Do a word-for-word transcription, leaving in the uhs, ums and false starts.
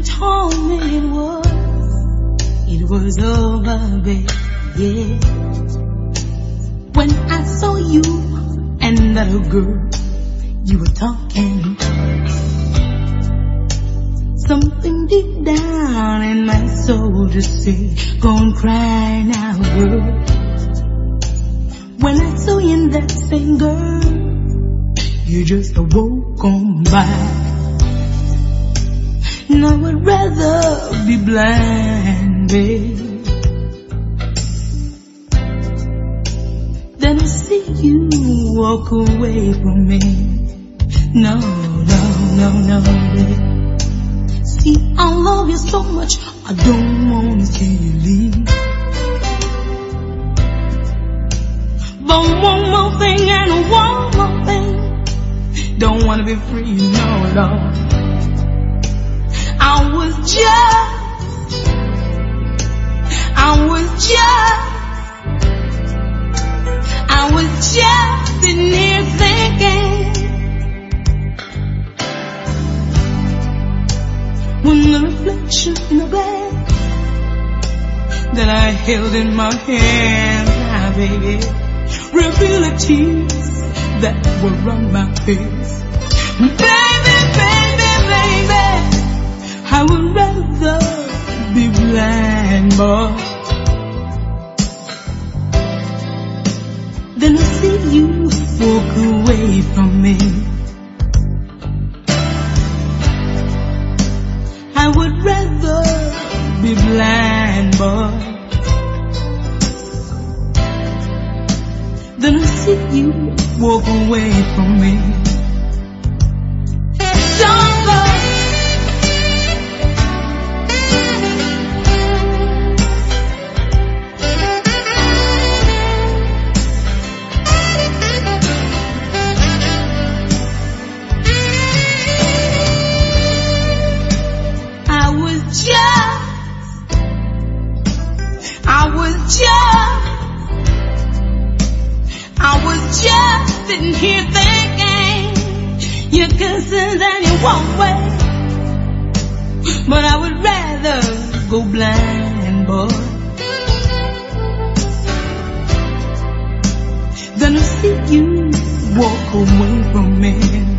told me it was, it was over, babe, yeah. When I saw you and that little girl, you were talking. Something deep down in my soul just said, go and cry now, girl. When I saw you in that same girl, you just awoke on by. And I would rather be blind, babe, than to see you walk away from me. No, no, no, no, babe. See, I love you so much, I don't want to see you leave. But one more thing and one more thing, don't want to be free, no, Lord. I was just, I was just, I was just sitting here thinking, when the reflection of it that I held in my hand, my baby, revealed the tears that were on my face. Baby, baby, baby, I would rather be blind, boy, than to see you walk away from me. I would rather be blind, boy, than to see you walk away from me. Don't go. Sitting here thinking you're concerned and you won't wait, but I would rather go blind, boy, than to see you walk away from me.